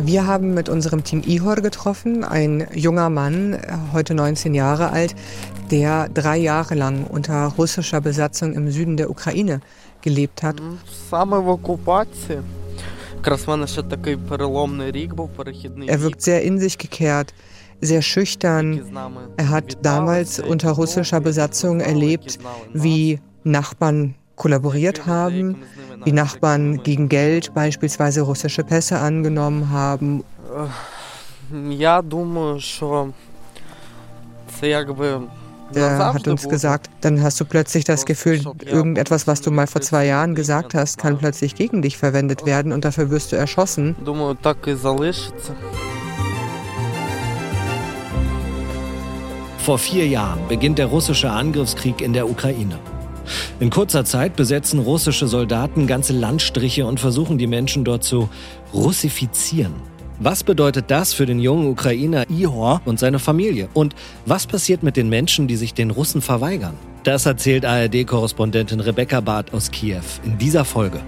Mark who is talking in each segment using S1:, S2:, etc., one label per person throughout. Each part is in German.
S1: Wir haben mit unserem Team Ihor getroffen, ein junger Mann, heute 19 Jahre alt, der 3 Jahre lang unter russischer Besatzung im Süden der Ukraine gelebt hat. Er wirkt sehr in sich gekehrt, sehr schüchtern. Er hat damals unter russischer Besatzung erlebt, wie Nachbarn kollaboriert haben, wie Nachbarn gegen Geld beispielsweise russische Pässe angenommen haben. Der hat uns gesagt, dann hast du plötzlich das Gefühl, irgendetwas, was du mal vor 2 Jahren gesagt hast, kann plötzlich gegen dich verwendet werden und dafür wirst du erschossen.
S2: Vor 4 Jahren beginnt der russische Angriffskrieg in der Ukraine. In kurzer Zeit besetzen russische Soldaten ganze Landstriche und versuchen die Menschen dort zu russifizieren. Was bedeutet das für den jungen Ukrainer Ihor und seine Familie? Und was passiert mit den Menschen, die sich den Russen verweigern? Das erzählt ARD-Korrespondentin Rebecca Barth aus Kiew in dieser Folge.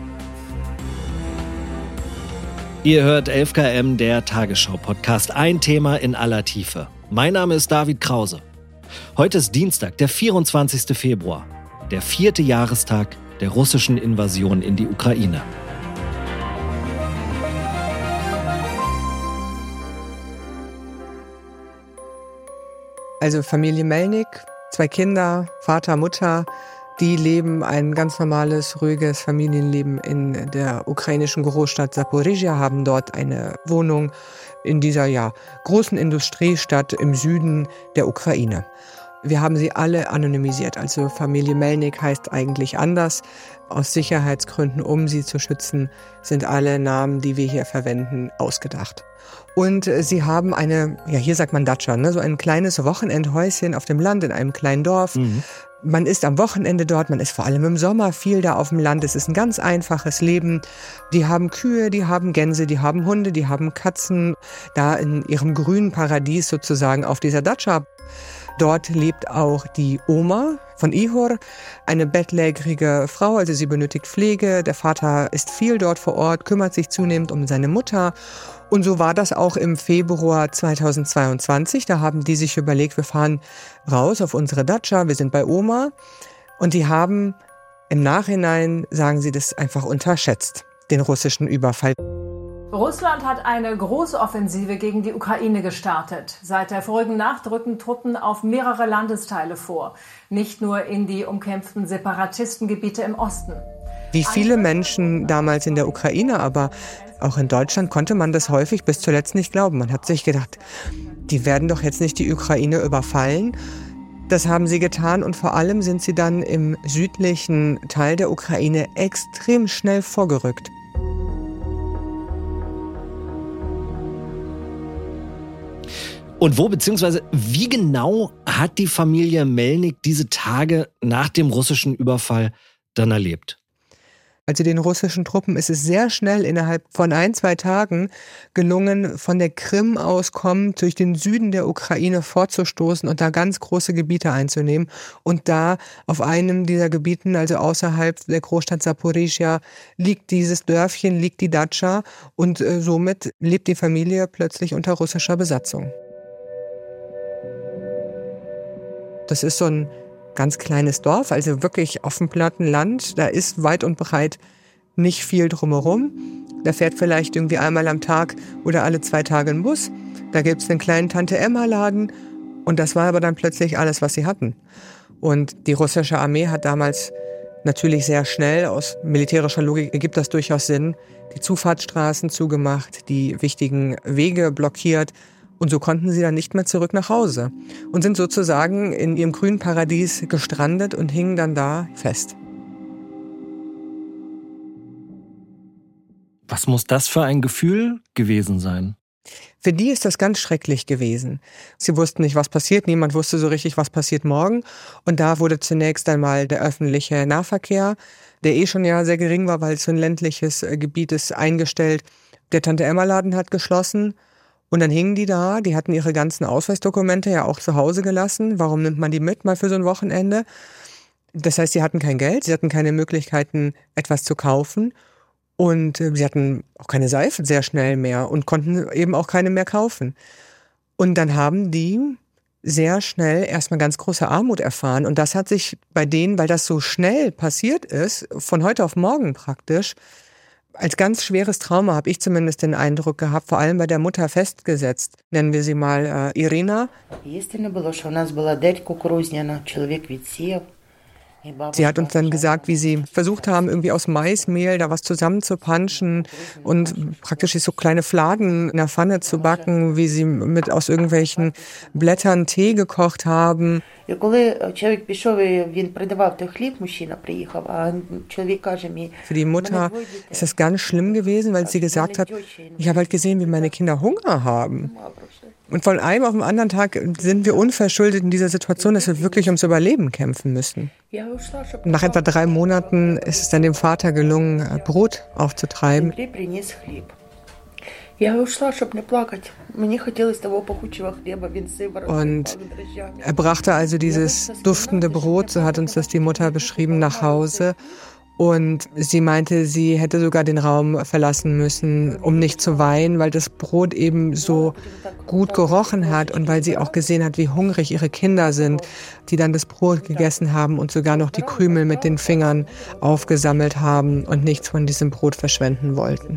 S2: Ihr hört 11KM, der Tagesschau-Podcast. Ein Thema in aller Tiefe. Mein Name ist David Krause. Heute ist Dienstag, der 24. Februar, der 4. Jahrestag der russischen Invasion in die Ukraine.
S1: Also Familie Melnik, 2 Kinder, Vater, Mutter, die leben ein ganz normales, ruhiges Familienleben in der ukrainischen Großstadt Saporischschja, haben dort eine Wohnung in dieser großen Industriestadt im Süden der Ukraine. Wir haben sie alle anonymisiert, also Familie Melnik heißt eigentlich anders. Aus Sicherheitsgründen, um sie zu schützen, sind alle Namen, die wir hier verwenden, ausgedacht. Und sie haben eine, hier sagt man Datscha, so ein kleines Wochenendhäuschen auf dem Land in einem kleinen Dorf. Man ist am Wochenende dort, man ist vor allem im Sommer viel da auf dem Land. Es ist ein ganz einfaches Leben. Die haben Kühe, die haben Gänse, die haben Hunde, die haben Katzen. Da in ihrem grünen Paradies sozusagen auf dieser Datscha. Dort lebt auch die Oma von Ihor, eine bettlägerige Frau, also sie benötigt Pflege. Der Vater ist viel dort vor Ort, kümmert sich zunehmend um seine Mutter. Und so war das auch im Februar 2022. Da haben die sich überlegt, wir fahren raus auf unsere Datscha, wir sind bei Oma. Und die haben im Nachhinein, sagen sie, das einfach unterschätzt, den russischen Überfall.
S3: Russland hat eine große Offensive gegen die Ukraine gestartet. Seit der vorigen Nacht rücken Truppen auf mehrere Landesteile vor. Nicht nur in die umkämpften Separatistengebiete im Osten.
S1: Wie viele Menschen damals in der Ukraine, aber auch in Deutschland konnte man das häufig bis zuletzt nicht glauben. Man hat sich gedacht, die werden doch jetzt nicht die Ukraine überfallen. Das haben sie getan und vor allem sind sie dann im südlichen Teil der Ukraine extrem schnell vorgerückt.
S2: Und wo bzw. wie genau hat die Familie Melnik diese Tage nach dem russischen Überfall dann erlebt?
S1: Also den russischen Truppen ist es sehr schnell innerhalb von 1-2 Tagen gelungen, von der Krim aus kommend durch den Süden der Ukraine vorzustoßen und da ganz große Gebiete einzunehmen. Und da auf einem dieser Gebieten, also außerhalb der Großstadt Saporischschja, liegt dieses Dörfchen, liegt die Datscha und somit lebt die Familie plötzlich unter russischer Besatzung. Das ist so ein ganz kleines Dorf, also wirklich auf dem platten Land. Da ist weit und breit nicht viel drumherum. Da fährt vielleicht irgendwie einmal am Tag oder alle 2 Tage ein Bus. Da gibt es einen kleinen Tante-Emma-Laden. Und das war aber dann plötzlich alles, was sie hatten. Und die russische Armee hat damals natürlich sehr schnell, aus militärischer Logik ergibt das durchaus Sinn, die Zufahrtsstraßen zugemacht, die wichtigen Wege blockiert. Und so konnten sie dann nicht mehr zurück nach Hause und sind sozusagen in ihrem grünen Paradies gestrandet und hingen dann da fest.
S2: Was muss das für ein Gefühl gewesen sein?
S1: Für die ist das ganz schrecklich gewesen. Sie wussten nicht, was passiert. Niemand wusste so richtig, was passiert morgen. Und da wurde zunächst einmal der öffentliche Nahverkehr, der schon sehr gering war, weil es so ein ländliches Gebiet ist, eingestellt. Der Tante-Emma-Laden hat geschlossen. Und dann hingen die da, die hatten ihre ganzen Ausweisdokumente ja auch zu Hause gelassen. Warum nimmt man die mit, mal für so ein Wochenende? Das heißt, sie hatten kein Geld, sie hatten keine Möglichkeiten, etwas zu kaufen. Und sie hatten auch keine Seife sehr schnell mehr und konnten eben auch keine mehr kaufen. Und dann haben die sehr schnell erstmal ganz große Armut erfahren. Und das hat sich bei denen, weil das so schnell passiert ist, von heute auf morgen praktisch, als ganz schweres Trauma, habe ich zumindest den Eindruck gehabt, vor allem bei der Mutter festgesetzt. Nennen wir sie mal Irina. Sie hat uns dann gesagt, wie sie versucht haben, irgendwie aus Maismehl da was zusammenzupanschen und praktisch so kleine Fladen in der Pfanne zu backen, wie sie aus irgendwelchen Blättern Tee gekocht haben. Für die Mutter ist das ganz schlimm gewesen, weil sie gesagt hat, ich habe halt gesehen, wie meine Kinder Hunger haben. Und von einem auf den anderen Tag sind wir unverschuldet in dieser Situation, dass wir wirklich ums Überleben kämpfen müssen. Nach etwa 3 Monaten ist es dann dem Vater gelungen, Brot aufzutreiben. Und er brachte also dieses duftende Brot, so hat uns das die Mutter beschrieben, nach Hause. Und sie meinte, sie hätte sogar den Raum verlassen müssen, um nicht zu weinen, weil das Brot eben so gut gerochen hat und weil sie auch gesehen hat, wie hungrig ihre Kinder sind, die dann das Brot gegessen haben und sogar noch die Krümel mit den Fingern aufgesammelt haben und nichts von diesem Brot verschwenden wollten.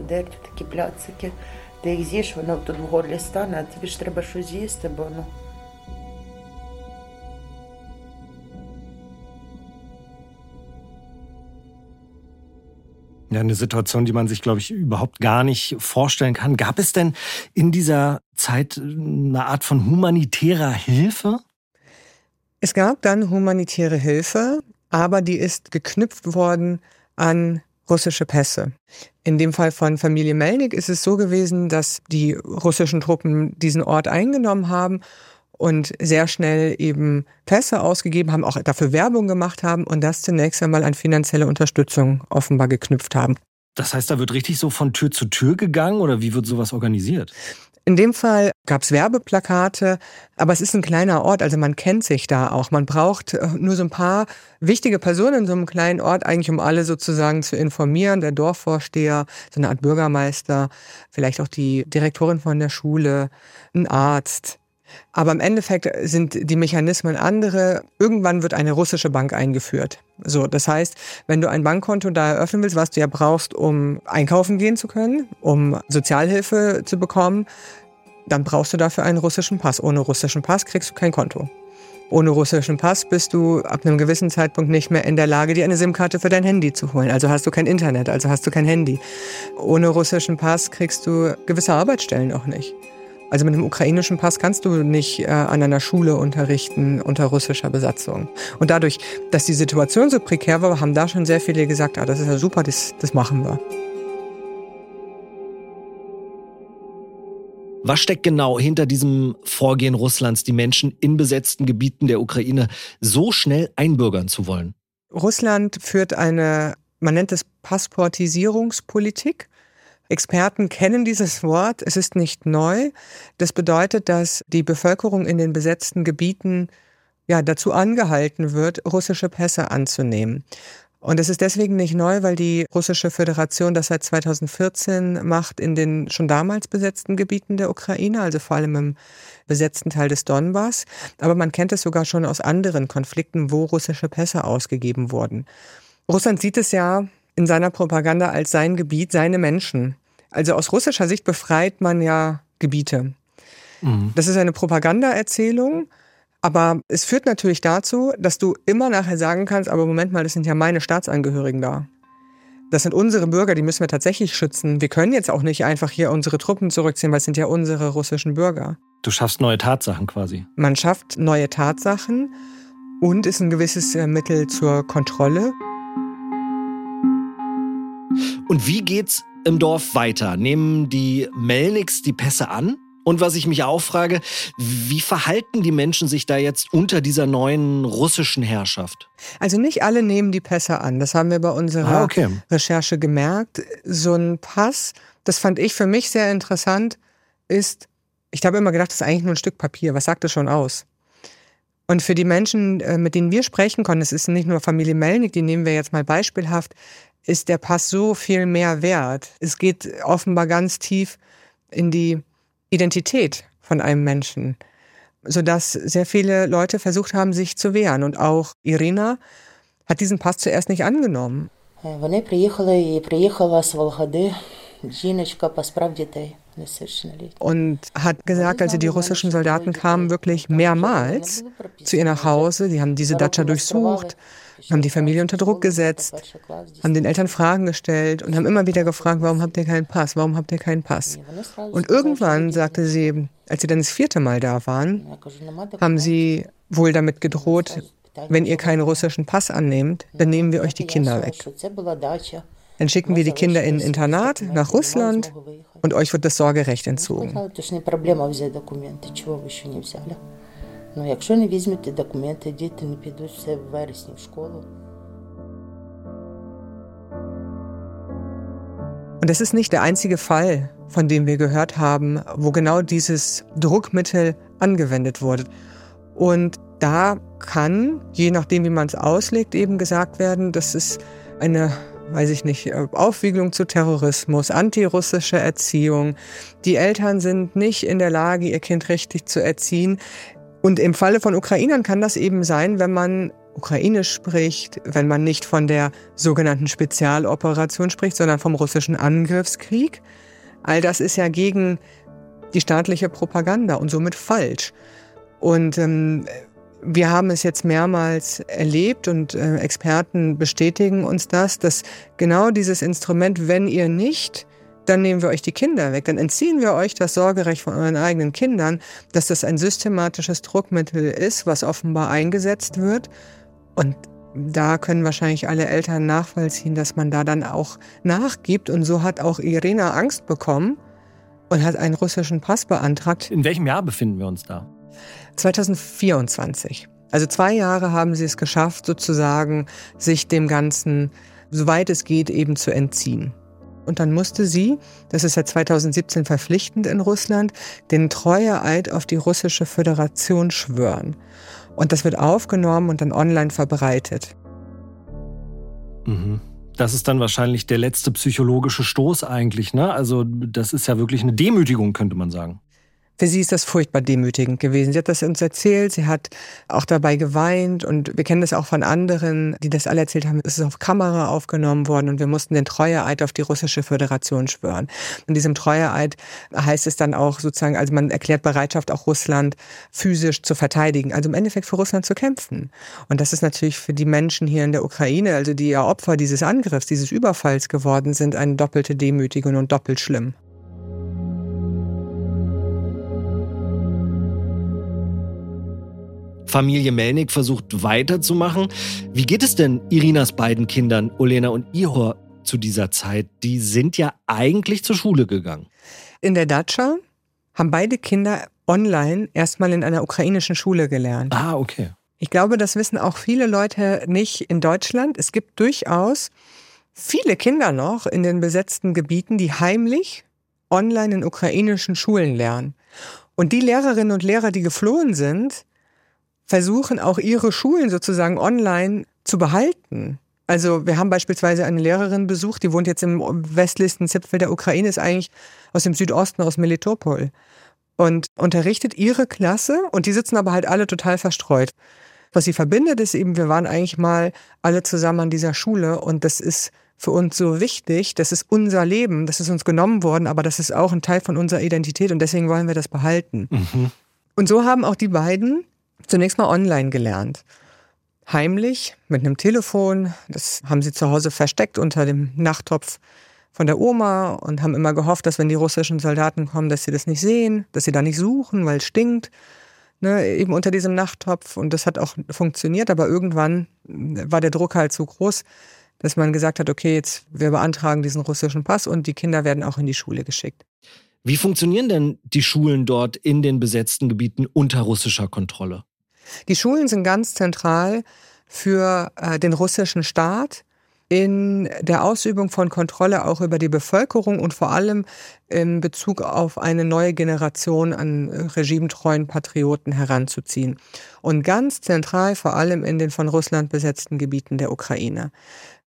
S2: Ja, eine Situation, die man sich, glaube ich, überhaupt gar nicht vorstellen kann. Gab es denn in dieser Zeit eine Art von humanitärer Hilfe?
S1: Es gab dann humanitäre Hilfe, aber die ist geknüpft worden an russische Pässe. In dem Fall von Familie Melnik ist es so gewesen, dass die russischen Truppen diesen Ort eingenommen haben und sehr schnell eben Pässe ausgegeben haben, auch dafür Werbung gemacht haben und das zunächst einmal an finanzielle Unterstützung offenbar geknüpft haben.
S2: Das heißt, da wird richtig so von Tür zu Tür gegangen oder wie wird sowas organisiert?
S1: In dem Fall gab es Werbeplakate, aber es ist ein kleiner Ort, also man kennt sich da auch. Man braucht nur so ein paar wichtige Personen in so einem kleinen Ort, eigentlich um alle sozusagen zu informieren. Der Dorfvorsteher, so eine Art Bürgermeister, vielleicht auch die Direktorin von der Schule, ein Arzt. Aber im Endeffekt sind die Mechanismen andere. Irgendwann wird eine russische Bank eingeführt. So, das heißt, wenn du ein Bankkonto da eröffnen willst, was du ja brauchst, um einkaufen gehen zu können, um Sozialhilfe zu bekommen, dann brauchst du dafür einen russischen Pass. Ohne russischen Pass kriegst du kein Konto. Ohne russischen Pass bist du ab einem gewissen Zeitpunkt nicht mehr in der Lage, dir eine SIM-Karte für dein Handy zu holen. Also hast du kein Internet, also hast du kein Handy. Ohne russischen Pass kriegst du gewisse Arbeitsstellen auch nicht. Also mit einem ukrainischen Pass kannst du nicht an einer Schule unterrichten unter russischer Besatzung. Und dadurch, dass die Situation so prekär war, haben da schon sehr viele gesagt, das ist ja super, das machen wir.
S2: Was steckt genau hinter diesem Vorgehen Russlands, die Menschen in besetzten Gebieten der Ukraine so schnell einbürgern zu wollen?
S1: Russland führt man nennt es Passportisierungspolitik. Experten kennen dieses Wort, es ist nicht neu. Das bedeutet, dass die Bevölkerung in den besetzten Gebieten dazu angehalten wird, russische Pässe anzunehmen. Und es ist deswegen nicht neu, weil die Russische Föderation das seit 2014 macht in den schon damals besetzten Gebieten der Ukraine, also vor allem im besetzten Teil des Donbass. Aber man kennt es sogar schon aus anderen Konflikten, wo russische Pässe ausgegeben wurden. Russland sieht es ja in seiner Propaganda als sein Gebiet, seine Menschen. Also aus russischer Sicht befreit man ja Gebiete. Mhm. Das ist eine Propagandaerzählung, aber es führt natürlich dazu, dass du immer nachher sagen kannst, aber Moment mal, das sind ja meine Staatsangehörigen da. Das sind unsere Bürger, die müssen wir tatsächlich schützen. Wir können jetzt auch nicht einfach hier unsere Truppen zurückziehen, weil es sind ja unsere russischen Bürger.
S2: Du schaffst neue Tatsachen quasi.
S1: Man schafft neue Tatsachen und ist ein gewisses Mittel zur Kontrolle.
S2: Und wie geht's im Dorf weiter? Nehmen die Melniks die Pässe an? Und was ich mich auch frage, wie verhalten die Menschen sich da jetzt unter dieser neuen russischen Herrschaft?
S1: Also nicht alle nehmen die Pässe an. Das haben wir bei unserer Recherche gemerkt. So ein Pass, das fand ich für mich sehr interessant, ist, ich habe immer gedacht, das ist eigentlich nur ein Stück Papier. Was sagt das schon aus? Und für die Menschen, mit denen wir sprechen konnten, es ist nicht nur Familie Melnik, die nehmen wir jetzt mal beispielhaft, ist der Pass so viel mehr wert. Es geht offenbar ganz tief in die Identität von einem Menschen, sodass sehr viele Leute versucht haben, sich zu wehren. Und auch Irina hat diesen Pass zuerst nicht angenommen.
S4: Вони приїхали, і приїхала з Волгоди жіночка по справ дітей.
S1: Und hat gesagt, also die russischen Soldaten kamen wirklich mehrmals zu ihr nach Hause. Die haben diese Datscha durchsucht, haben die Familie unter Druck gesetzt, haben den Eltern Fragen gestellt und haben immer wieder gefragt, warum habt ihr keinen Pass, warum habt ihr keinen Pass? Und irgendwann sagte sie, als sie dann das 4. Mal da waren, haben sie wohl damit gedroht, wenn ihr keinen russischen Pass annehmt, dann nehmen wir euch die Kinder weg. Dann schicken wir die Kinder in ein Internat nach Russland und euch wird das Sorgerecht entzogen. Und das ist nicht der einzige Fall, von dem wir gehört haben, wo genau dieses Druckmittel angewendet wurde. Und da kann, je nachdem wie man es auslegt, eben gesagt werden, das ist eine, weiß ich nicht, Aufwiegelung zu Terrorismus, antirussische Erziehung. Die Eltern sind nicht in der Lage, ihr Kind richtig zu erziehen. Und im Falle von Ukrainern kann das eben sein, wenn man Ukrainisch spricht, wenn man nicht von der sogenannten Spezialoperation spricht, sondern vom russischen Angriffskrieg. All das ist ja gegen die staatliche Propaganda und somit falsch. Und wir haben es jetzt mehrmals erlebt und Experten bestätigen uns das, dass genau dieses Instrument, wenn ihr nicht, dann nehmen wir euch die Kinder weg, dann entziehen wir euch das Sorgerecht von euren eigenen Kindern, dass das ein systematisches Druckmittel ist, was offenbar eingesetzt wird. Und da können wahrscheinlich alle Eltern nachvollziehen, dass man da dann auch nachgibt. Und so hat auch Irina Angst bekommen und hat einen russischen Pass beantragt.
S2: In welchem Jahr befinden wir uns da?
S1: 2024. Also 2 Jahre haben sie es geschafft, sozusagen sich dem Ganzen, soweit es geht, eben zu entziehen. Und dann musste sie, das ist ja 2017 verpflichtend in Russland, den Treueeid auf die russische Föderation schwören. Und das wird aufgenommen und dann online verbreitet.
S2: Mhm. Das ist dann wahrscheinlich der letzte psychologische Stoß eigentlich, ne? Also das ist ja wirklich eine Demütigung, könnte man sagen.
S1: Für sie ist das furchtbar demütigend gewesen. Sie hat das uns erzählt, sie hat auch dabei geweint und wir kennen das auch von anderen, die das alle erzählt haben. Es ist auf Kamera aufgenommen worden und wir mussten den Treueeid auf die russische Föderation schwören. In diesem Treueeid heißt es dann auch sozusagen, also man erklärt Bereitschaft, auch Russland physisch zu verteidigen, also im Endeffekt für Russland zu kämpfen. Und das ist natürlich für die Menschen hier in der Ukraine, also die ja Opfer dieses Angriffs, dieses Überfalls geworden sind, eine doppelte Demütigung und doppelt schlimm.
S2: Familie Melnik versucht weiterzumachen. Wie geht es denn Irinas beiden Kindern, Olena und Ihor, zu dieser Zeit? Die sind ja eigentlich zur Schule gegangen.
S1: In der Datscha haben beide Kinder online erstmal in einer ukrainischen Schule gelernt.
S2: Ah, okay.
S1: Ich glaube, das wissen auch viele Leute nicht in Deutschland. Es gibt durchaus viele Kinder noch in den besetzten Gebieten, die heimlich online in ukrainischen Schulen lernen. Und die Lehrerinnen und Lehrer, die geflohen sind, versuchen auch ihre Schulen sozusagen online zu behalten. Also wir haben beispielsweise eine Lehrerin besucht, die wohnt jetzt im westlichsten Zipfel der Ukraine, ist eigentlich aus dem Südosten, aus Melitopol. Und unterrichtet ihre Klasse und die sitzen aber halt alle total verstreut. Was sie verbindet, ist eben, wir waren eigentlich mal alle zusammen an dieser Schule und das ist für uns so wichtig, das ist unser Leben, das ist uns genommen worden, aber das ist auch ein Teil von unserer Identität und deswegen wollen wir das behalten. Mhm. Und so haben auch die beiden zunächst mal online gelernt. Heimlich, mit einem Telefon. Das haben sie zu Hause versteckt unter dem Nachttopf von der Oma und haben immer gehofft, dass wenn die russischen Soldaten kommen, dass sie das nicht sehen, dass sie da nicht suchen, weil es stinkt. Ne, eben unter diesem Nachttopf. Und das hat auch funktioniert, aber irgendwann war der Druck halt so groß, dass man gesagt hat, okay, jetzt wir beantragen diesen russischen Pass und die Kinder werden auch in die Schule geschickt.
S2: Wie funktionieren denn die Schulen dort in den besetzten Gebieten unter russischer Kontrolle?
S1: Die Schulen sind ganz zentral für den russischen Staat in der Ausübung von Kontrolle auch über die Bevölkerung und vor allem in Bezug auf eine neue Generation an regimetreuen Patrioten heranzuziehen. Und ganz zentral vor allem in den von Russland besetzten Gebieten der Ukraine.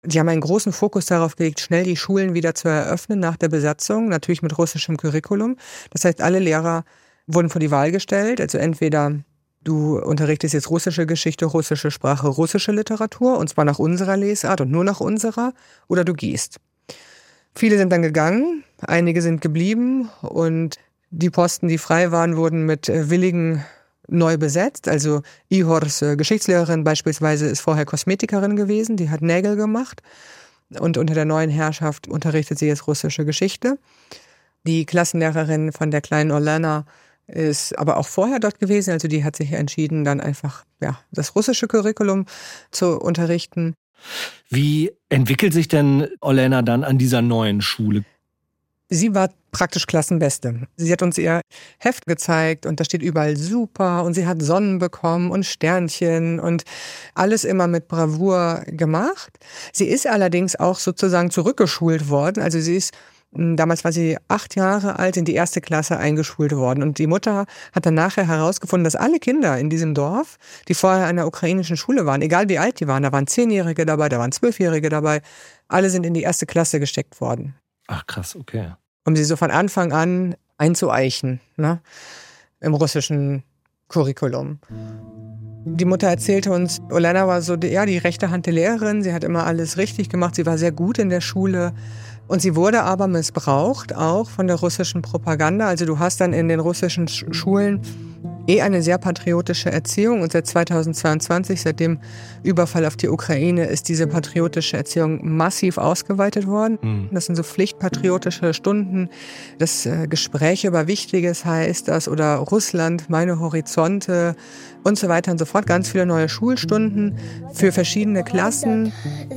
S1: Die haben einen großen Fokus darauf gelegt, schnell die Schulen wieder zu eröffnen nach der Besatzung, natürlich mit russischem Curriculum. Das heißt, alle Lehrer wurden vor die Wahl gestellt, also entweder du unterrichtest jetzt russische Geschichte, russische Sprache, russische Literatur, und zwar nach unserer Lesart und nur nach unserer, oder du gehst. Viele sind dann gegangen, einige sind geblieben und die Posten, die frei waren, wurden mit Willigen neu besetzt. Also Ihors Geschichtslehrerin beispielsweise ist vorher Kosmetikerin gewesen, die hat Nägel gemacht und unter der neuen Herrschaft unterrichtet sie jetzt russische Geschichte. Die Klassenlehrerin von der kleinen Olena ist aber auch vorher dort gewesen, also die hat sich entschieden, dann einfach das russische Curriculum zu unterrichten.
S2: Wie entwickelt sich denn Olena dann an dieser neuen Schule?
S1: Sie war praktisch Klassenbeste. Sie hat uns ihr Heft gezeigt und da steht überall super und sie hat Sonnen bekommen und Sternchen und alles immer mit Bravour gemacht. Sie ist allerdings auch sozusagen zurückgeschult worden. Also damals war sie 8 Jahre alt, in die 1. Klasse eingeschult worden. Und die Mutter hat dann nachher herausgefunden, dass alle Kinder in diesem Dorf, die vorher an der ukrainischen Schule waren, egal wie alt die waren, da waren 10-Jährige dabei, da waren 12-Jährige dabei, alle sind in die 1. Klasse gesteckt worden.
S2: Ach krass, okay.
S1: Um sie so von Anfang an einzueichen, ne, im russischen Curriculum. Die Mutter erzählte uns, Olena war so die rechte Hand der Lehrerin, sie hat immer alles richtig gemacht, sie war sehr gut in der Schule. Und sie wurde aber missbraucht, auch von der russischen Propaganda. Also du hast dann in den russischen Schulen eine sehr patriotische Erziehung. Und seit 2022, seit dem Überfall auf die Ukraine, ist diese patriotische Erziehung massiv ausgeweitet worden. Das sind so pflichtpatriotische Stunden. Das Gespräche über Wichtiges heißt das. Oder Russland, meine Horizonte und so weiter und so fort. Ganz viele neue Schulstunden für verschiedene Klassen.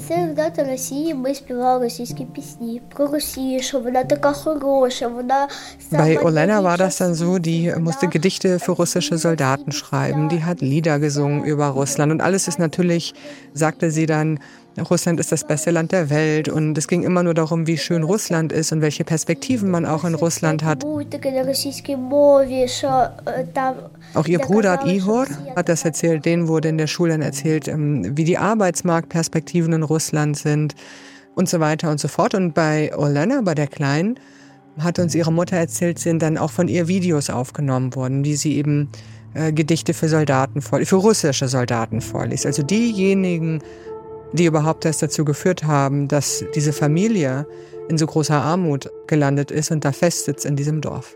S1: Bei Olena war das dann so, die musste Gedichte für russische Soldaten schreiben, die hat Lieder gesungen über Russland und alles ist natürlich, sagte sie dann, Russland ist das beste Land der Welt und es ging immer nur darum, wie schön Russland ist und welche Perspektiven man auch in Russland hat. Auch ihr Bruder Ihor hat das erzählt, denen wurde in der Schule dann erzählt, wie die Arbeitsmarktperspektiven in Russland sind und so weiter und so fort. Und bei Olena, bei der Kleinen, hat uns ihre Mutter erzählt, sind dann auch von ihr Videos aufgenommen worden, wie sie eben Gedichte für russische Soldaten vorliest. Also diejenigen, die überhaupt erst dazu geführt haben, dass diese Familie in so großer Armut gelandet ist und da festsitzt in diesem Dorf.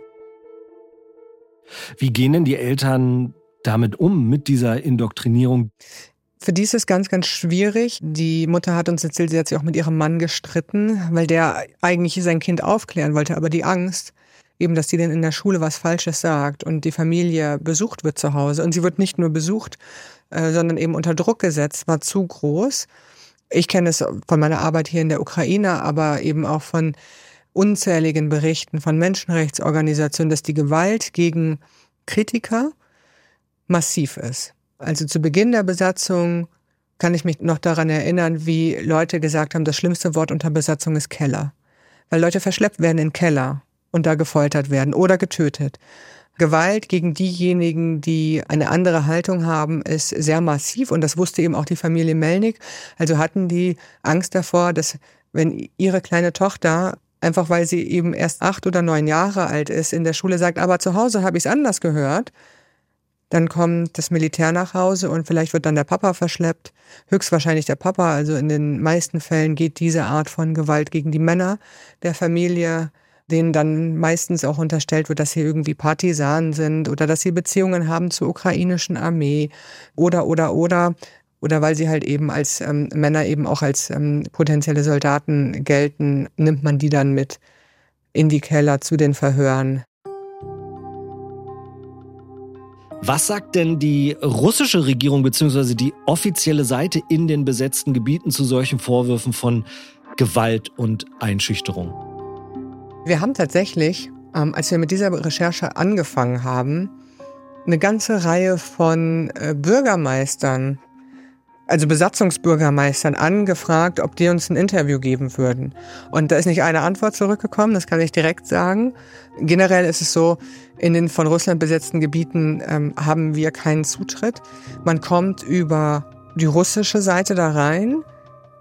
S2: Wie gehen denn die Eltern damit um, mit dieser Indoktrinierung?
S1: Für die ist es ganz, ganz schwierig. Die Mutter hat uns erzählt, sie hat sich auch mit ihrem Mann gestritten, weil der eigentlich sein Kind aufklären wollte, aber die Angst, eben, dass die denn in der Schule was Falsches sagt und die Familie besucht wird zu Hause. Und sie wird nicht nur besucht, sondern eben unter Druck gesetzt, war zu groß. Ich kenne es von meiner Arbeit hier in der Ukraine, aber eben auch von unzähligen Berichten von Menschenrechtsorganisationen, dass die Gewalt gegen Kritiker massiv ist. Also zu Beginn der Besatzung kann ich mich noch daran erinnern, wie Leute gesagt haben, das schlimmste Wort unter Besatzung ist Keller. Weil Leute verschleppt werden in Keller und da gefoltert werden oder getötet. Gewalt gegen diejenigen, die eine andere Haltung haben, ist sehr massiv und das wusste eben auch die Familie Melnik. Also hatten die Angst davor, dass wenn ihre kleine Tochter, einfach weil sie eben erst 8 oder 9 Jahre alt ist, in der Schule sagt, aber zu Hause habe ich es anders gehört, dann kommt das Militär nach Hause und vielleicht wird dann der Papa verschleppt. Höchstwahrscheinlich der Papa, also in den meisten Fällen geht diese Art von Gewalt gegen die Männer der Familie, denen dann meistens auch unterstellt wird, dass sie irgendwie Partisanen sind oder dass sie Beziehungen haben zur ukrainischen Armee oder weil sie halt eben als Männer eben auch als potenzielle Soldaten gelten, nimmt man die dann mit in die Keller zu den Verhören.
S2: Was sagt denn die russische Regierung bzw. die offizielle Seite in den besetzten Gebieten zu solchen Vorwürfen von Gewalt und Einschüchterung?
S1: Wir haben tatsächlich, als wir mit dieser Recherche angefangen haben, eine ganze Reihe von Bürgermeistern, also Besatzungsbürgermeistern, angefragt, ob die uns ein Interview geben würden. Und da ist nicht eine Antwort zurückgekommen, das kann ich direkt sagen. Generell ist es so, in den von Russland besetzten Gebieten haben wir keinen Zutritt. Man kommt über die russische Seite da rein.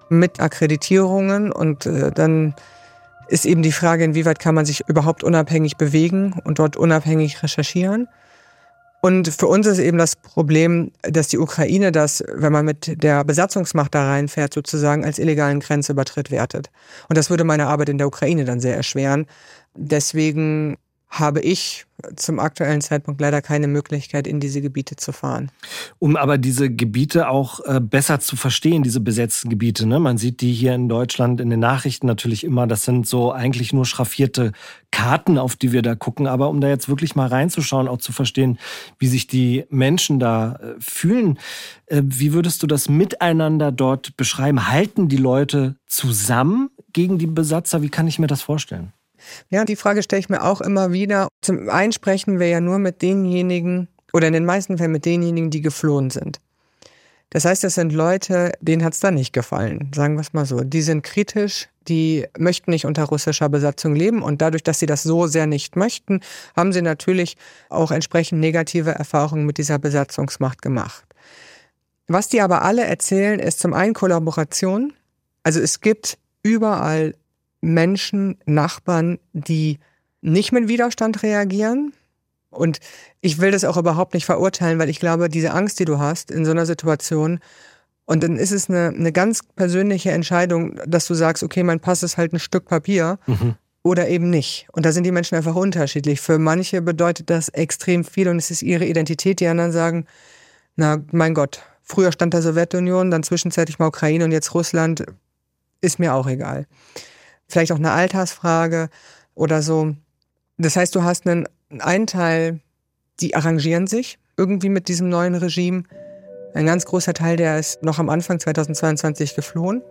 S1: mit Akkreditierungen. Und dann ist eben die Frage, inwieweit kann man sich überhaupt unabhängig bewegen und dort unabhängig recherchieren. Und für uns ist eben das Problem, dass die Ukraine das, wenn man mit der Besatzungsmacht da reinfährt, sozusagen als illegalen Grenzübertritt wertet. Und das würde meine Arbeit in der Ukraine dann sehr erschweren. Deswegen habe ich zum aktuellen Zeitpunkt leider keine Möglichkeit, in diese Gebiete zu fahren.
S2: Um aber diese Gebiete auch besser zu verstehen, diese besetzten Gebiete, ne? Man sieht die hier in Deutschland in den Nachrichten natürlich immer, das sind so eigentlich nur schraffierte Karten, auf die wir da gucken. Aber um da jetzt wirklich mal reinzuschauen, auch zu verstehen, wie sich die Menschen da fühlen, wie würdest du das Miteinander dort beschreiben? Halten die Leute zusammen gegen die Besatzer? Wie kann ich mir das vorstellen?
S1: Ja, die Frage stelle ich mir auch immer wieder. Zum einen sprechen wir ja nur mit denjenigen, oder in den meisten Fällen mit denjenigen, die geflohen sind. Das heißt, das sind Leute, denen hat es da nicht gefallen, sagen wir es mal so. Die sind kritisch, die möchten nicht unter russischer Besatzung leben und dadurch, dass sie das so sehr nicht möchten, haben sie natürlich auch entsprechend negative Erfahrungen mit dieser Besatzungsmacht gemacht. Was die aber alle erzählen, ist zum einen Kollaboration. Also es gibt überall Menschen, Nachbarn, die nicht mit Widerstand reagieren. Und ich will das auch überhaupt nicht verurteilen, weil ich glaube, diese Angst, die du hast in so einer Situation, und dann ist es eine ganz persönliche Entscheidung, dass du sagst, okay, mein Pass ist halt ein Stück Papier oder eben nicht. Und da sind die Menschen einfach unterschiedlich. Für manche bedeutet das extrem viel und es ist ihre Identität. Die anderen sagen, na, mein Gott, früher stand da Sowjetunion, dann zwischenzeitlich mal Ukraine und jetzt Russland, ist mir auch egal. Vielleicht auch eine Altersfrage oder so. Das heißt, du hast einen Teil, die arrangieren sich irgendwie mit diesem neuen Regime. Ein ganz großer Teil, der ist noch am Anfang 2022 geflohen.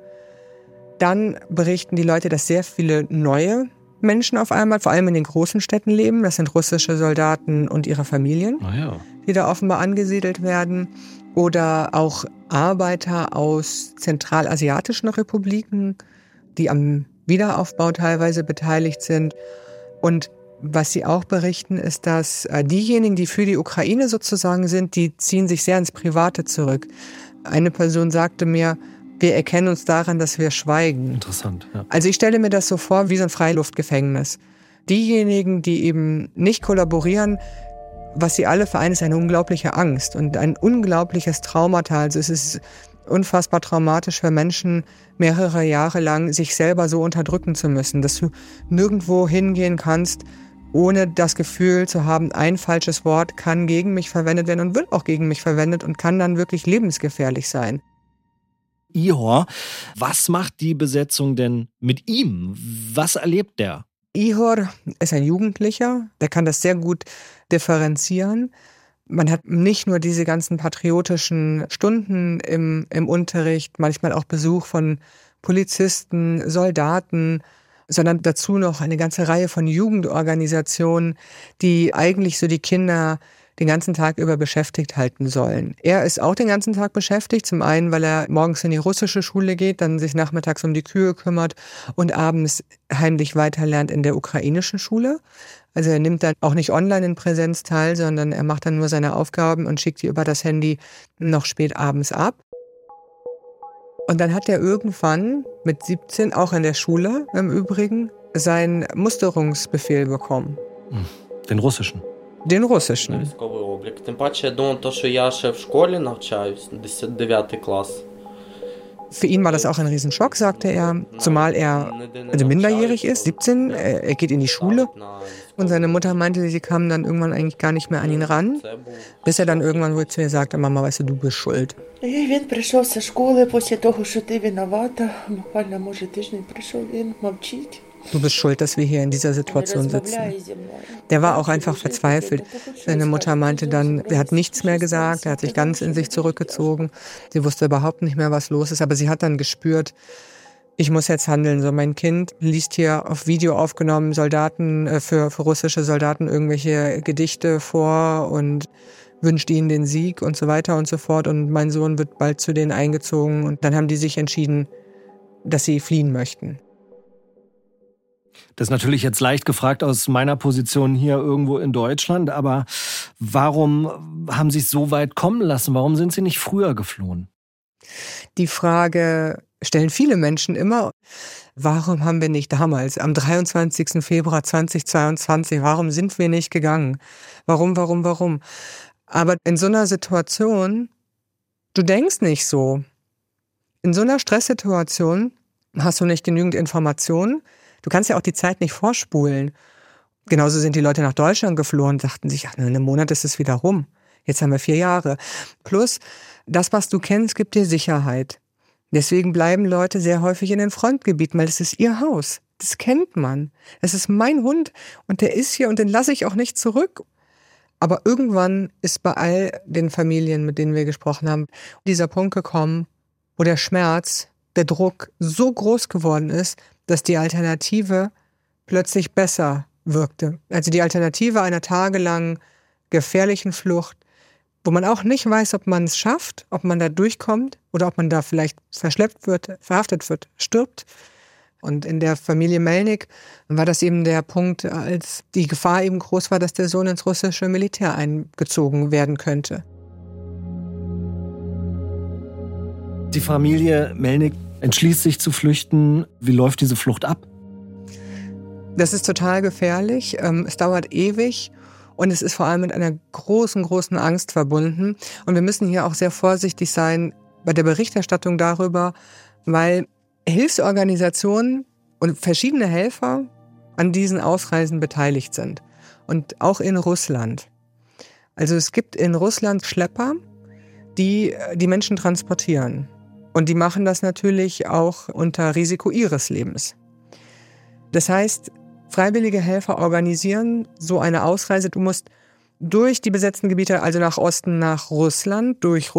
S1: Dann berichten die Leute, dass sehr viele neue Menschen auf einmal, vor allem in den großen Städten leben. Das sind russische Soldaten und ihre Familien, die da offenbar angesiedelt werden. Oder auch Arbeiter aus zentralasiatischen Republiken, die am Wiederaufbau teilweise beteiligt sind. Und was sie auch berichten, ist, dass diejenigen, die für die Ukraine sozusagen sind, die ziehen sich sehr ins Private zurück. Eine Person sagte mir, wir erkennen uns daran, dass wir schweigen.
S2: Interessant, ja.
S1: Also ich stelle mir das so vor wie so ein Freiluftgefängnis. Diejenigen, die eben nicht kollaborieren, was sie alle vereint, ist eine unglaubliche Angst und ein unglaubliches Traumata. Also es ist unfassbar traumatisch für Menschen, mehrere Jahre lang sich selber so unterdrücken zu müssen, dass du nirgendwo hingehen kannst, ohne das Gefühl zu haben, ein falsches Wort kann gegen mich verwendet werden und wird auch gegen mich verwendet und kann dann wirklich lebensgefährlich sein.
S2: Ihor, was macht die Besetzung denn mit ihm? Was erlebt der?
S1: Ihor ist ein Jugendlicher, der kann das sehr gut differenzieren. Man hat nicht nur diese ganzen patriotischen Stunden im Unterricht, manchmal auch Besuch von Polizisten, Soldaten, sondern dazu noch eine ganze Reihe von Jugendorganisationen, die eigentlich so die Kinder den ganzen Tag über beschäftigt halten sollen. Er ist auch den ganzen Tag beschäftigt, zum einen, weil er morgens in die russische Schule geht, dann sich nachmittags um die Kühe kümmert und abends heimlich weiterlernt in der ukrainischen Schule. Also er nimmt dann auch nicht online in Präsenz teil, sondern er macht dann nur seine Aufgaben und schickt die über das Handy noch spät abends ab. Und dann hat er irgendwann mit 17, auch in der Schule im Übrigen, seinen Musterungsbefehl bekommen.
S2: Den russischen?
S1: Den russischen.
S5: Військовий облік. Тим паче, я думав, що я ще в школі навчаюсь, 9. клас.
S1: Für ihn war das auch ein Riesenschock, sagte er, zumal er minderjährig ist, 17, er geht in die Schule und seine Mutter meinte, sie kam dann irgendwann eigentlich gar nicht mehr an ihn ran, bis er dann irgendwann wohl zu ihr sagte, Mama, weißt du bist schuld.
S4: Він прийшов зі школи після того, що ти винувата, буквально, може, тиждень прийшов, він мовчить.
S1: Du bist schuld, dass wir hier in dieser Situation sitzen. Der war auch einfach verzweifelt. Seine Mutter meinte dann, er hat nichts mehr gesagt, er hat sich ganz in sich zurückgezogen. Sie wusste überhaupt nicht mehr, was los ist, aber sie hat dann gespürt, ich muss jetzt handeln. So, mein Kind liest hier auf Video aufgenommen Soldaten, für russische Soldaten irgendwelche Gedichte vor und wünscht ihnen den Sieg und so weiter und so fort. Und mein Sohn wird bald zu denen eingezogen. Und dann haben die sich entschieden, dass sie fliehen möchten.
S2: Das ist natürlich jetzt leicht gefragt aus meiner Position hier irgendwo in Deutschland, aber warum haben Sie es so weit kommen lassen? Warum sind Sie nicht früher geflohen?
S1: Die Frage stellen viele Menschen immer, warum haben wir nicht damals, am 23. Februar 2022, warum sind wir nicht gegangen? Warum? Aber in so einer Situation, du denkst nicht so. In so einer Stresssituation hast du nicht genügend Informationen. Du kannst ja auch die Zeit nicht vorspulen. Genauso sind die Leute nach Deutschland geflohen und dachten sich, ach, in einem Monat ist es wieder rum. Jetzt haben wir 4 Jahre. Plus, das, was du kennst, gibt dir Sicherheit. Deswegen bleiben Leute sehr häufig in den Frontgebieten, weil es ist ihr Haus. Das kennt man. Es ist mein Hund und der ist hier und den lasse ich auch nicht zurück. Aber irgendwann ist bei all den Familien, mit denen wir gesprochen haben, dieser Punkt gekommen, wo der Schmerz, der Druck so groß geworden ist, dass die Alternative plötzlich besser wirkte. Also die Alternative einer tagelang gefährlichen Flucht, wo man auch nicht weiß, ob man es schafft, ob man da durchkommt oder ob man da vielleicht verschleppt wird, verhaftet wird, stirbt. Und in der Familie Melnik war das eben der Punkt, als die Gefahr eben groß war, dass der Sohn ins russische Militär eingezogen werden könnte.
S2: Die Familie Melnik entschließt sich zu flüchten. Wie läuft diese Flucht ab?
S1: Das ist total gefährlich. Es dauert ewig. Und es ist vor allem mit einer großen Angst verbunden. Und wir müssen hier auch sehr vorsichtig sein bei der Berichterstattung darüber, weil Hilfsorganisationen und verschiedene Helfer an diesen Ausreisen beteiligt sind. Und auch in Russland. Also es gibt in Russland Schlepper, die die Menschen transportieren. Und die machen das natürlich auch unter Risiko ihres Lebens. Das heißt, freiwillige Helfer organisieren so eine Ausreise. Du musst durch die besetzten Gebiete, also nach Osten, nach Russland durch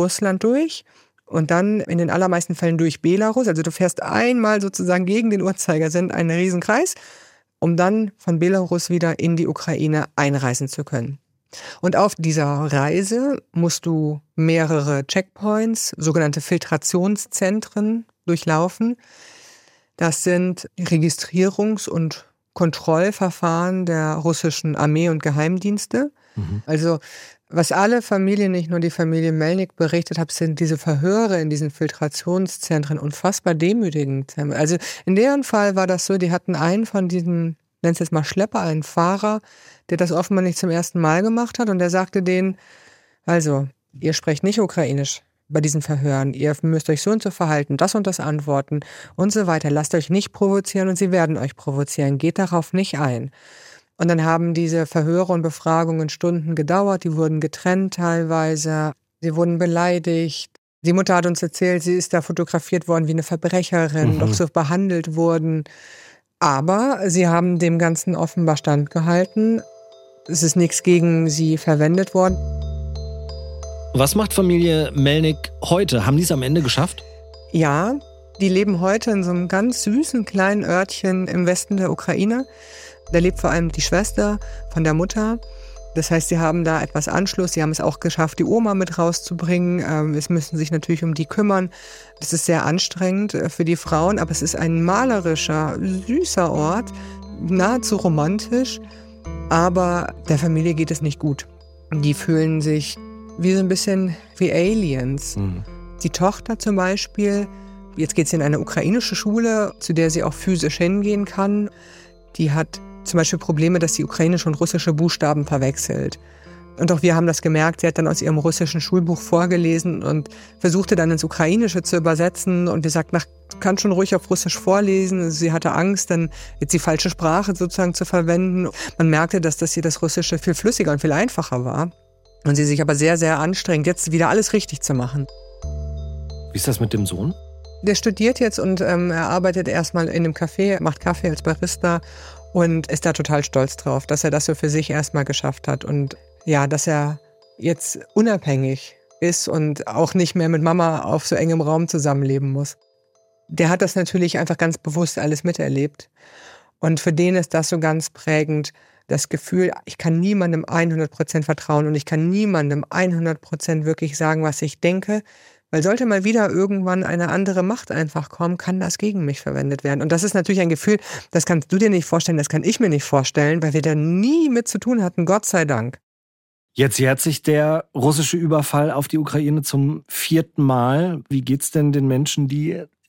S1: und dann in den allermeisten Fällen durch Belarus. Also du fährst einmal sozusagen gegen den Uhrzeigersinn einen Riesenkreis, um dann von Belarus wieder in die Ukraine einreisen zu können. Und auf dieser Reise musst du mehrere Checkpoints, sogenannte Filtrationszentren durchlaufen. Das sind Registrierungs- und Kontrollverfahren der russischen Armee und Geheimdienste. Also was alle Familien, nicht nur die Familie Melnik berichtet haben, sind diese Verhöre in diesen Filtrationszentren unfassbar demütigend. Also in deren Fall war das so, die hatten einen von diesen, nenn es jetzt mal Schlepper, einen Fahrer, der das offenbar nicht zum ersten Mal gemacht hat und der sagte denen, also ihr sprecht nicht ukrainisch bei diesen Verhören, ihr müsst euch so und so verhalten, das und das antworten und so weiter. Lasst euch nicht provozieren und sie werden euch provozieren. Geht darauf nicht ein. Und dann haben diese Verhöre und Befragungen Stunden gedauert, die wurden getrennt teilweise, sie wurden beleidigt. Die Mutter hat uns erzählt, sie ist da fotografiert worden wie eine Verbrecherin, doch so behandelt wurden. Aber sie haben dem Ganzen offenbar standgehalten. Es ist nichts gegen sie verwendet worden.
S2: Was macht Familie Melnik heute? Haben die es am Ende geschafft?
S1: Ja, die leben heute in so einem ganz süßen kleinen Örtchen im Westen der Ukraine. Da lebt vor allem die Schwester von der Mutter. Das heißt, sie haben da etwas Anschluss. Sie haben es auch geschafft, die Oma mit rauszubringen. Es müssen sich natürlich um die kümmern. Das ist sehr anstrengend für die Frauen, aber es ist ein malerischer, süßer Ort, nahezu romantisch. Aber der Familie geht es nicht gut. Die fühlen sich wie so ein bisschen wie Aliens. Die Tochter zum Beispiel, jetzt geht sie in eine ukrainische Schule, zu der sie auch physisch hingehen kann. Die hat zum Beispiel Probleme, dass sie ukrainische und russische Buchstaben verwechselt. Und auch wir haben das gemerkt. Sie hat dann aus ihrem russischen Schulbuch vorgelesen und versuchte dann ins Ukrainische zu übersetzen. Und wir sagten, du kannst schon ruhig auf Russisch vorlesen. Also sie hatte Angst, dann jetzt die falsche Sprache sozusagen zu verwenden. Man merkte, dass das hier das Russische viel flüssiger und viel einfacher war. Und sie sich aber sehr, sehr anstrengt, jetzt wieder alles richtig zu machen.
S2: Wie ist das mit dem Sohn?
S1: Der studiert jetzt und er arbeitet erstmal in einem Café, macht Kaffee als Barista und ist da total stolz drauf, dass er das so für sich erstmal geschafft hat. Und ja, dass er jetzt unabhängig ist und auch nicht mehr mit Mama auf so engem Raum zusammenleben muss. Der hat das natürlich einfach ganz bewusst alles miterlebt. Und für den ist das so ganz prägend, das Gefühl, ich kann niemandem 100% vertrauen und ich kann niemandem 100% wirklich sagen, was ich denke, weil sollte mal wieder irgendwann eine andere Macht einfach kommen, kann das gegen mich verwendet werden. Und das ist natürlich ein Gefühl, das kannst du dir nicht vorstellen, das kann ich mir nicht vorstellen, weil wir da nie mit zu tun hatten, Gott sei Dank.
S2: Jetzt jährt sich der russische Überfall auf die Ukraine zum 4. Mal. Wie geht's denn den Menschen, die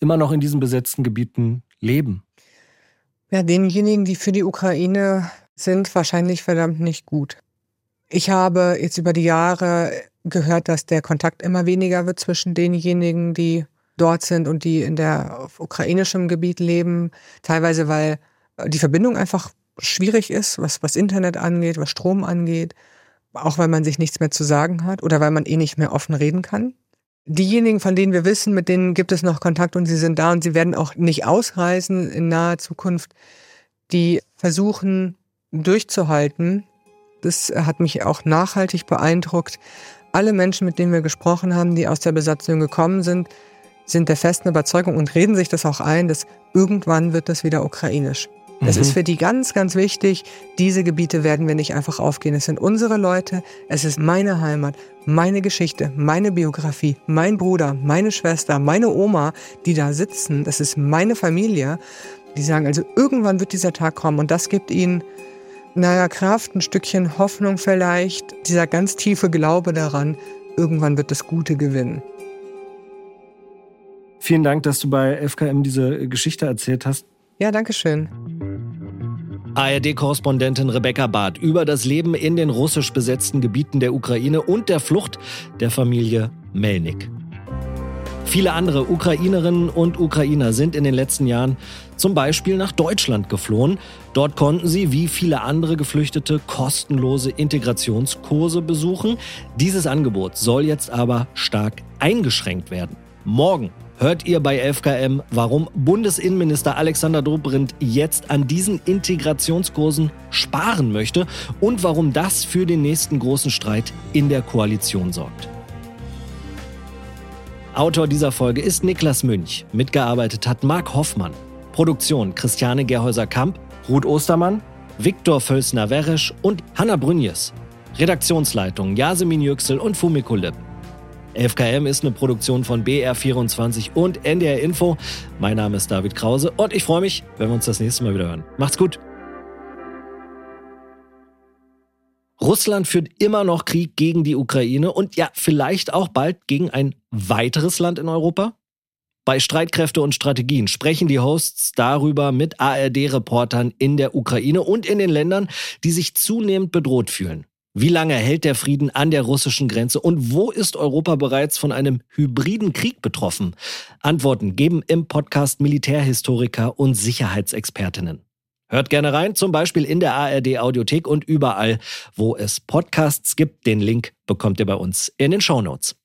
S2: immer noch in diesen besetzten Gebieten leben?
S1: Ja, denjenigen, die für die Ukraine sind, wahrscheinlich verdammt nicht gut. Ich habe jetzt über die Jahre gehört, dass der Kontakt immer weniger wird zwischen denjenigen, die dort sind und die in der ukrainischem Gebiet leben. Teilweise, weil die Verbindung einfach schwierig ist, was Internet angeht, was Strom angeht. Auch weil man sich nichts mehr zu sagen hat oder weil man nicht mehr offen reden kann. Diejenigen, von denen wir wissen, mit denen gibt es noch Kontakt und sie sind da und sie werden auch nicht ausreisen in naher Zukunft, die versuchen durchzuhalten. Das hat mich auch nachhaltig beeindruckt. Alle Menschen, mit denen wir gesprochen haben, die aus der Besatzung gekommen sind der festen Überzeugung und reden sich das auch ein, dass irgendwann wird das wieder ukrainisch. Das ist für die ganz, ganz wichtig. Diese Gebiete werden wir nicht einfach aufgehen. Es sind unsere Leute, es ist meine Heimat, meine Geschichte, meine Biografie, mein Bruder, meine Schwester, meine Oma, die da sitzen. Das ist meine Familie. Die sagen also, irgendwann wird dieser Tag kommen und das gibt ihnen, Kraft, ein Stückchen Hoffnung vielleicht, dieser ganz tiefe Glaube daran, irgendwann wird das Gute gewinnen.
S2: Vielen Dank, dass du bei 11KM diese Geschichte erzählt hast.
S1: Ja, danke schön.
S2: ARD-Korrespondentin Rebecca Barth über das Leben in den russisch besetzten Gebieten der Ukraine und der Flucht der Familie Melnik. Viele andere Ukrainerinnen und Ukrainer sind in den letzten Jahren zum Beispiel nach Deutschland geflohen. Dort konnten sie, wie viele andere Geflüchtete, kostenlose Integrationskurse besuchen. Dieses Angebot soll jetzt aber stark eingeschränkt werden. Morgen hört ihr bei 11KM, warum Bundesinnenminister Alexander Dobrindt jetzt an diesen Integrationskursen sparen möchte und warum das für den nächsten großen Streit in der Koalition sorgt. Autor dieser Folge ist Niklas Münch. Mitgearbeitet hat Marc Hoffmann. Produktion Christiane Gerhäuser-Kamp, Ruth Ostermann, Viktor Völsner-Weresch und Hanna Brünjes. Redaktionsleitung Yasemin Yüksel und Fumiko Lipp. 11KM ist eine Produktion von BR24 und NDR Info. Mein Name ist David Krause und ich freue mich, wenn wir uns das nächste Mal wieder hören. Macht's gut! Russland führt immer noch Krieg gegen die Ukraine und ja, vielleicht auch bald gegen ein weiteres Land in Europa? Bei Streitkräfte und Strategien sprechen die Hosts darüber mit ARD-Reportern in der Ukraine und in den Ländern, die sich zunehmend bedroht fühlen. Wie lange hält der Frieden an der russischen Grenze und wo ist Europa bereits von einem hybriden Krieg betroffen? Antworten geben im Podcast Militärhistoriker und Sicherheitsexpertinnen. Hört gerne rein, zum Beispiel in der ARD-Audiothek und überall, wo es Podcasts gibt. Den Link bekommt ihr bei uns in den Shownotes.